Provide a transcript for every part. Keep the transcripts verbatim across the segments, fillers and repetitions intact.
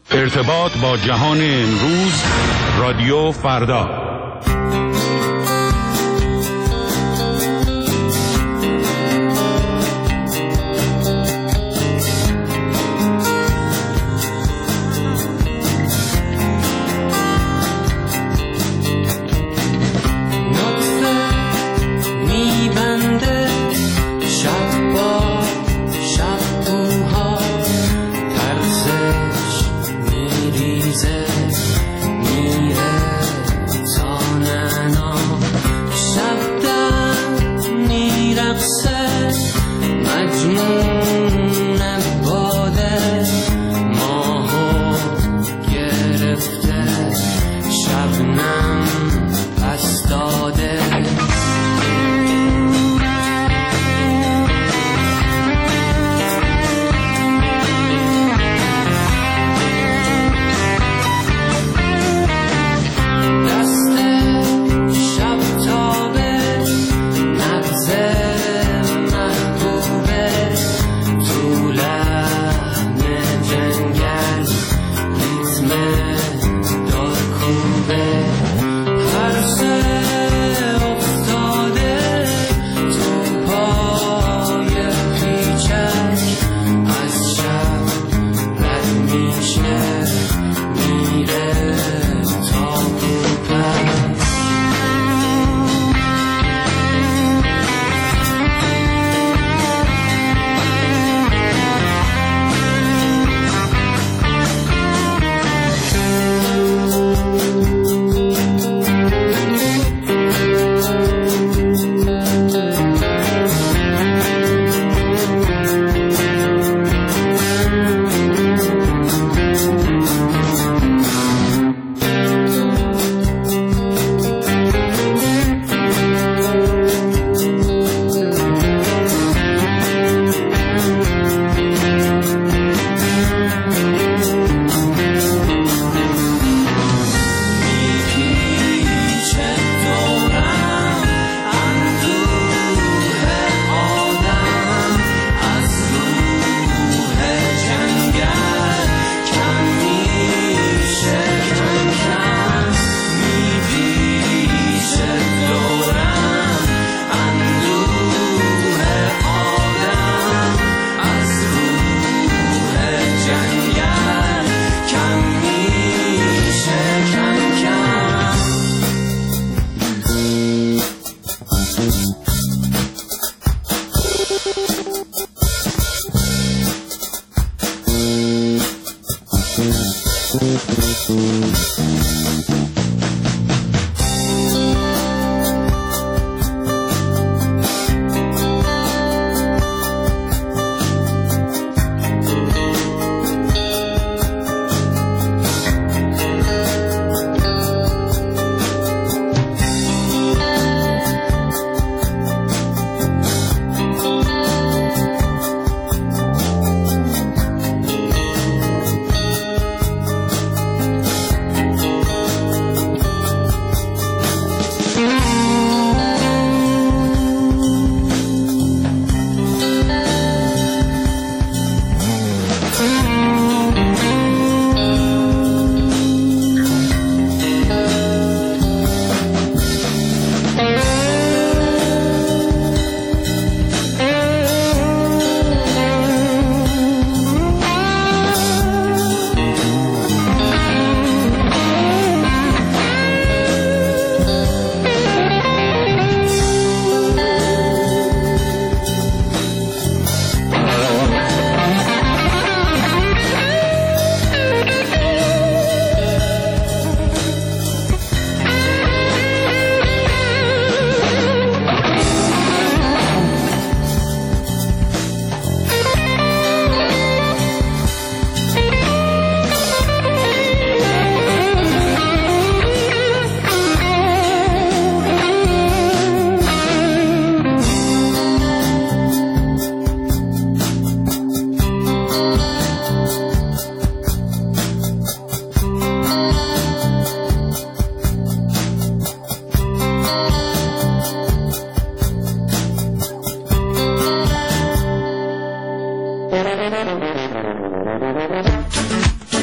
ارتباط با جهان امروز، رادیو فردا.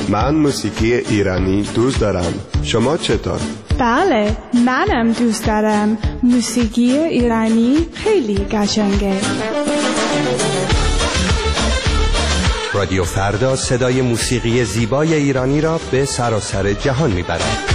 من موسیقی ایرانی دوست دارم. شما چطور؟ بله، منم دوست دارم. موسیقی ایرانی خیلی قشنگه. رادیو فردا صدای موسیقی زیبای ایرانی را به سراسر جهان میبرد.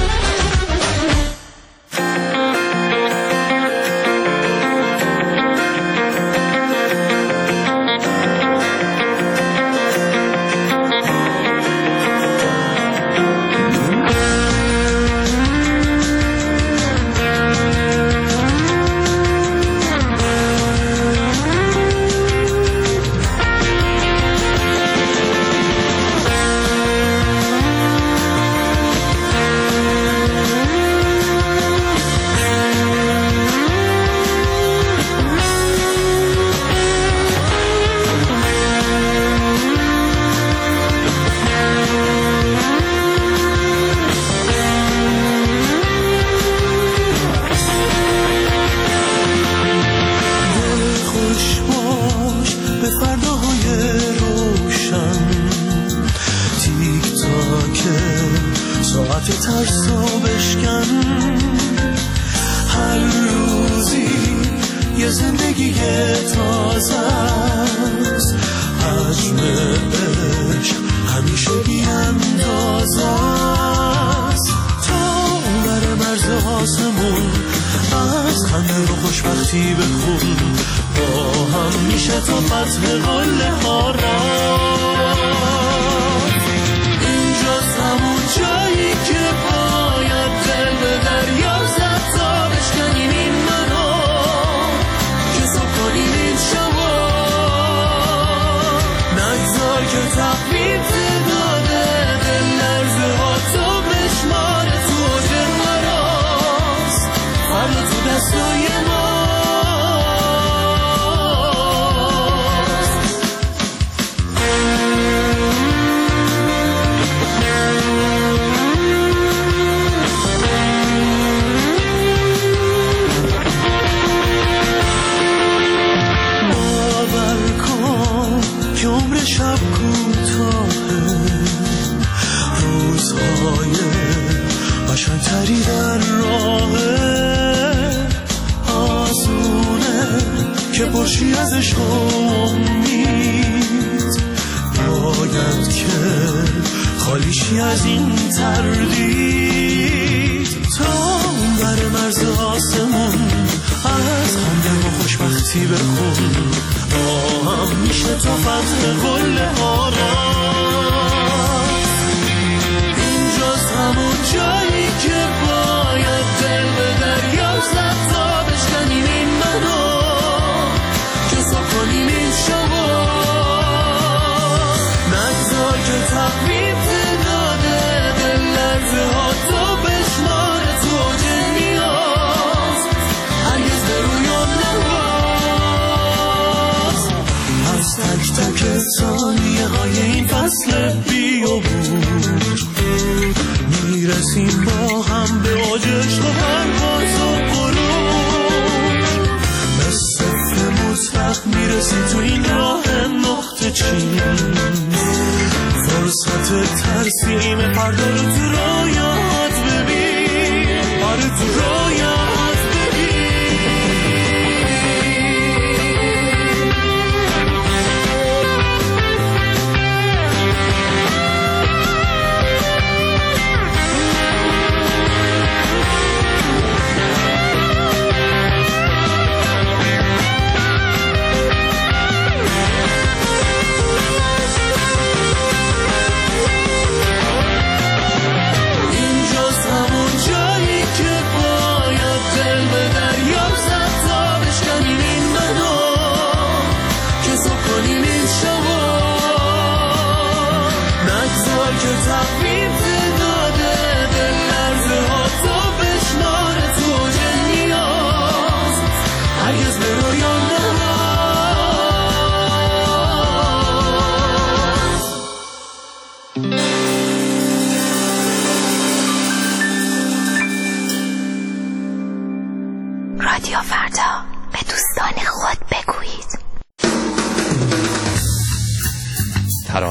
رادیو فردا، به دوستان خود بگویید. ترانه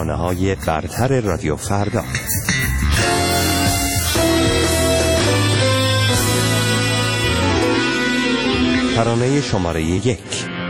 ترانه‌های برتر رادیو فردا. ترانه شماره یک.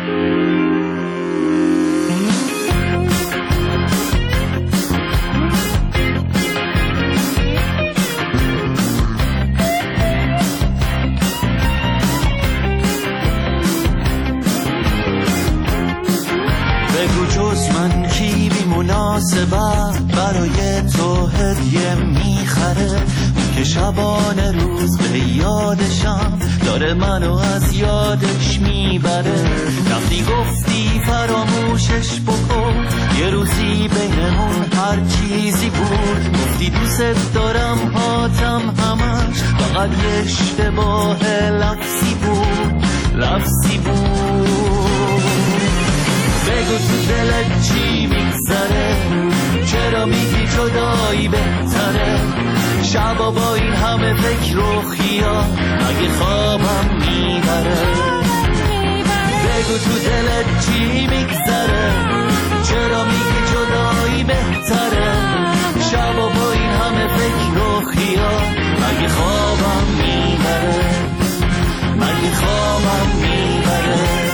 بگو جز من کی بی مناسبت برای تو هدیه میخره، که شبانه روز به یادشم داره منو از یادش میبره. وقتی گفتی فراموشش بکن، یه روزی بینمون هر چیزی بود. گفتی دوست دارم هاتم همش فقط یه اشتباه لفظی بود، لفظی بود. بگو تو دلت چی میگذره، چرا میگی جدایی بهتره؟ شبا با این همه فکر و خیال مگه خوابم میبره؟ بگو تو دلت چی میگذره، چرا میگی جدایی بهتره؟ شبا با این همه فکر و خیال مگه خوابم میبره؟ مگه خوابم میبره؟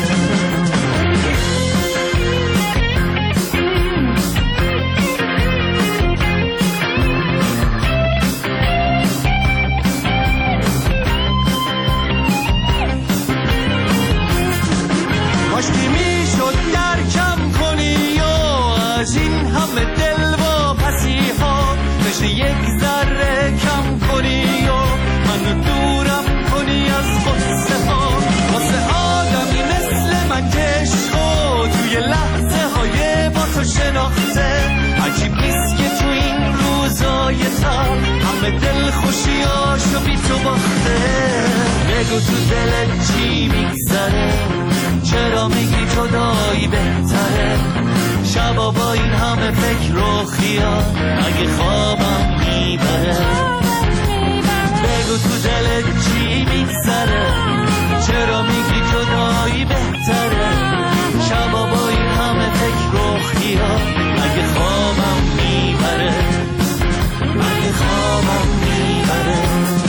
یک ذره کم کنی و منو دورم کنی از قصه ها. واسه آدمی مثل من که عشقو توی لحظه های با تو شناخته، عجیب نیست که تو این روزای تر همه دل خوشیاشو بی تو باخته. بگو تو دلت چی میگذره، چرا میگی جدایی بهتره؟ شبا با این همه فکر و خیال اگه خوابم میبره؟ بگو تو دلت چی میگذره، چرا میگی جدایی بهتره؟ شبا با این همه فکر و خیال اگه خوابم میبره؟ اگه خوابم میبره؟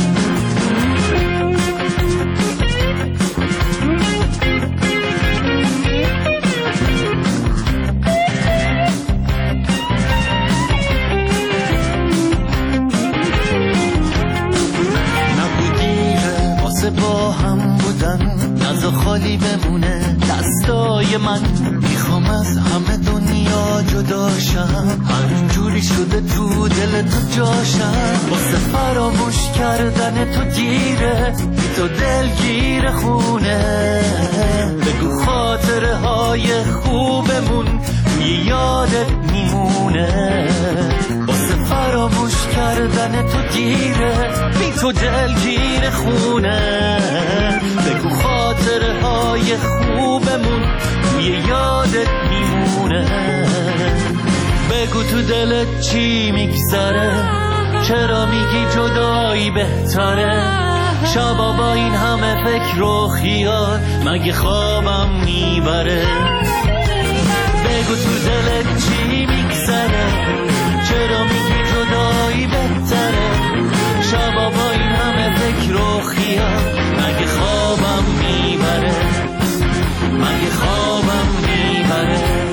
با هم بودن نزا خالی بمونه دستای من، میخوام از همه دنیا جداشم، هر جوری شده تو دل تو جاشم. واسه فراموش کردن تو دیره، بی تو دل گیر خونه. بگو خاطره های خوبمون توی یادت میمونه. واسه فراموش کردن تو دیره، بی تو دل گیر خونه. بگو خاطره های خوبمون توی یادت میمونه. بگو تو دلت چی میگذره، چرا میگی جدایی بهتره؟ شبا با این همه فکر و خیال مگه خوابم میبره؟ بگو تو دلت چی میگذره، چرا میگی جدایی بهتره؟ شبا با این همه فکر و خیال مگه خوابم میبره؟ مگه خوابم میبره؟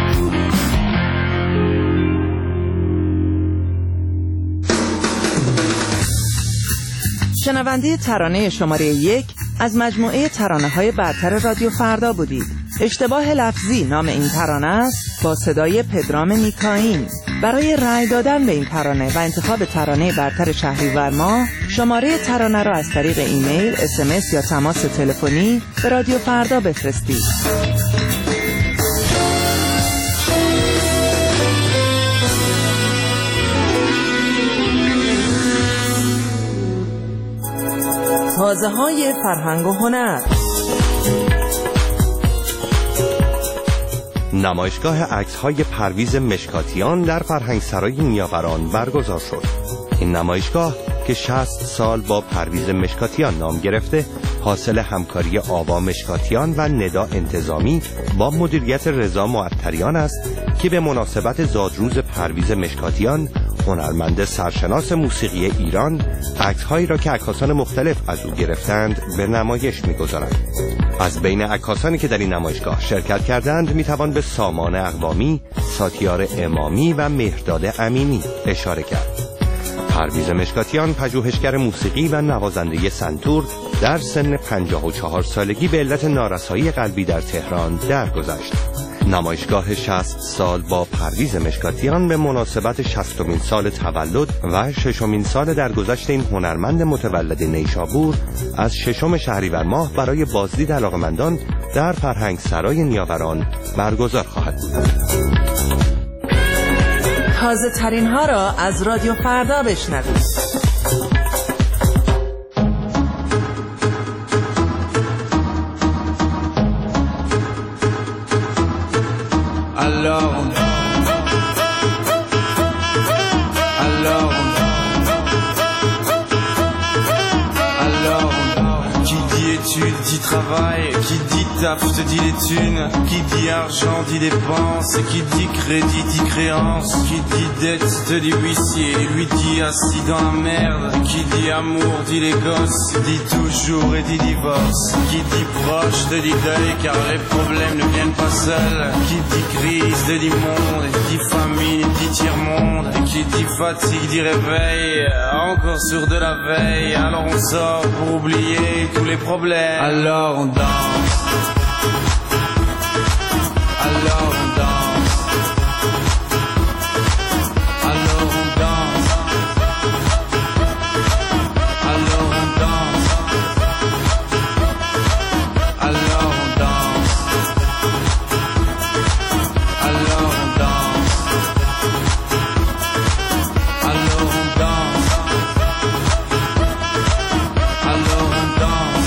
شنونده ترانه شماره یک از مجموعه ترانه‌های برتر رادیو فردا بودید. اشتباه لفظی نام این ترانه است با صدای پدرام میکائین. برای رأی دادن به این ترانه و انتخاب ترانه برتر شهریور ماه شماره ترانه را از طریق ایمیل، اس ام اس یا تماس تلفنی به رادیو فردا بفرستید. تازه های فرهنگ و هنر. نمایشگاه عکس‌های پرویز مشکاتیان در فرهنگسرای نیاوران برگزار شد. این نمایشگاه که شصت سال با پرویز مشکاتیان نام گرفته، حاصل همکاری آوا مشکاتیان و ندا انتظامی با مدیریت رضا معطریان است که به مناسبت زادروز پرویز مشکاتیان، هنرمند سرشناس موسیقی ایران، عکس‌هایی را که عکاسان مختلف از او گرفتند به نمایش می‌گذارند. از بین عکاسانی که در این نمایشگاه شرکت کردند میتوان به سامان اقوامی، ساتیار امامی و مهرداد امینی اشاره کرد. پرویز مشکاتیان پژوهشگر موسیقی و نوازنده سنتور در سن پنجاه و چهار سالگی به علت نارسایی قلبی در تهران درگذشت. نمایشگاه شصت سال با پرویز مشکاتیان به مناسبت شصتمین سال تولد و ششمین سال درگذشت این هنرمند متولد نیشابور از ششم شهریور ماه برای بازدید علاقه‌مندان در فرهنگ سرای نیاوران برگزار خواهد بود. تازه ترین ها را از رادیو فردا بشنوید. Alors, alors, alors, qui dit études dit travail, qui dit taf te dit les thunes, qui dit argent dit dépenses, qui dit crédit dit créance, qui dit dette te dit huissier, lui dit assis dans la merde, qui dit amour dit les gosses, dit toujours et dit divorce, qui dit proche te dit deuil car les problèmes ne viennent pas seuls, qui dit crise te dit monde, dit famille dit tiers-monde, qui dit fatigue dit réveil, encore sur de la veille, alors on sort pour oublier tous les problèmes, alors on danse, alors on danse, alors on danse, alors on danse, alors on danse, alors on danse, alors on danse, alors on danse,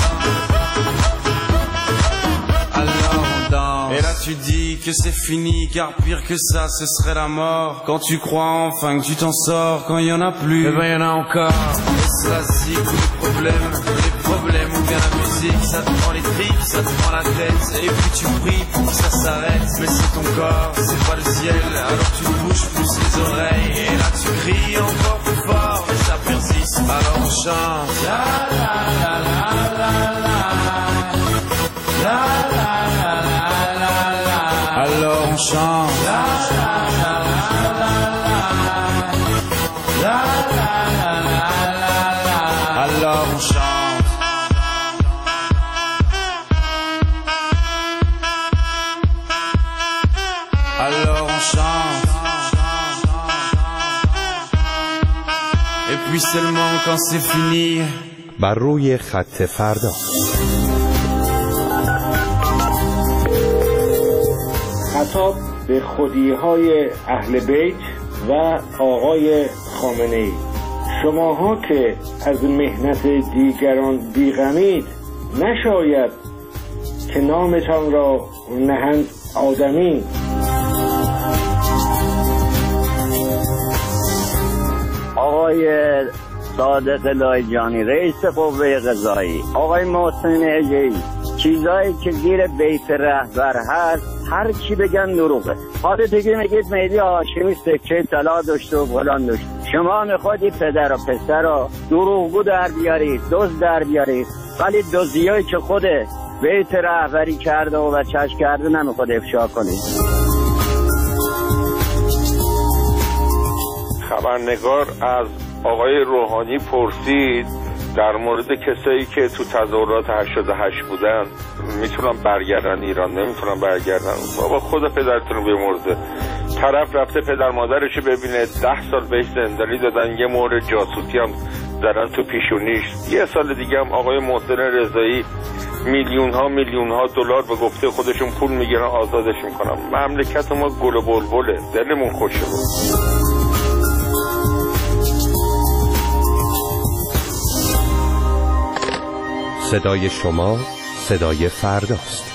alors on danse. Et là tu dis que c'est fini car pire que ça ce serait la mort. Quand tu crois enfin que tu t'en sors, quand il y en a plus, eh ben il y en a encore. Et cela c'est tous les problèmes, les problèmes ou bien la musique, ça te prend les tripes, ça te prend la tête. Et puis tu pries pour que ça s'arrête, mais c'est ton corps, c'est pas le ciel. Alors tu bouges plus les oreilles et là tu cries encore plus fort, mais ça persiste. Alors on chante. La la la la la la. La la la la la la. Alors on chante. La la la la la la. La la la la la la. Alors on chante. Alors on chante. Et puis seulement quand c'est fini. بر روی خط فردا. خطاب به خودی‌های اهل بیت و آقای خامنه‌ای. شماها که از مهنت دیگران بیغمید، نشاید که نامتان را نهند آدمی. آقای صادق لایجانی رئیس قوه قضایی، آقای محسن اجهی، چیزایی که زیر بیت رهبر هست هر چی بگن دروغه. حالا دیگه میگید مهدی هاشمی سکه طلا داشته و فلان داشته. شما میخوادی پدر و پسر رو دروغگو در بیارید، دزد در بیارید، ولی دزدیایی که خود بیت رهبری کرده و چشم کرده نمیخواد افشا کنید. خبرنگار از آقای روحانی پرسید در مورد کسایی که تو تظاهرات هشتاد و هشت بودن میتونن برگردن ایران، نمیتونن برگردن. بابا خدا پدرتون رو بیامرزه. طرف رفته پدر مادرشو ببینه، ده سال بهش زندانی دادن، یه مورد جاسوسی هم زدن تو پیشونیش. یه سال دیگه هم آقای محسن رضایی میلیون ها میلیون ها دلار به گفته خودشون پول میگیرن آزادش میکنن. مملکت ما گل و بلبله، دلمون خوشه بود. صدای شما صدای فرداست.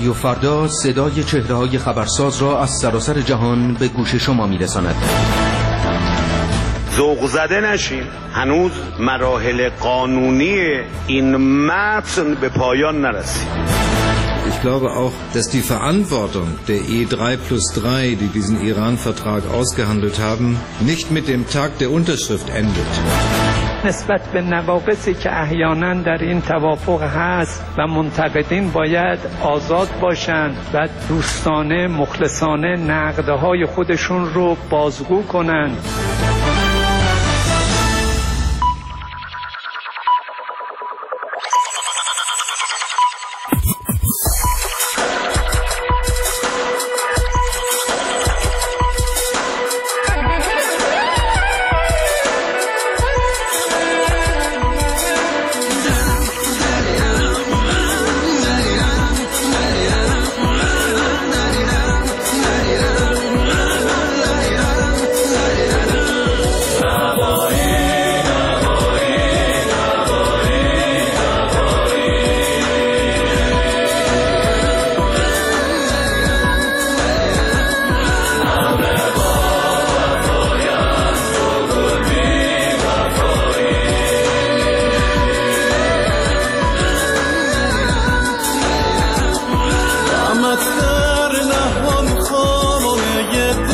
رادیو فردا صدای چهره‌های خبرساز را از سراسر جهان به گوش شما می‌رساند. ذوق زده نشیم، هنوز مراحل قانونی این متن به پایان نرسید. Ich glaube auch, dass die Verantwortung der E drei plus drei, die diesen Iran-Vertrag ausgehandelt haben, nicht mit dem Tag der Unterschrift endet. نسبت به نواقصی که احیانا در این توافق هست و منتقدین باید آزاد باشند و دوستانه مخلصانه نقدهای خودشون رو بازگو کنند.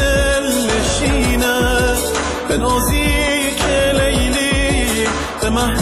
به نازی که لیلی به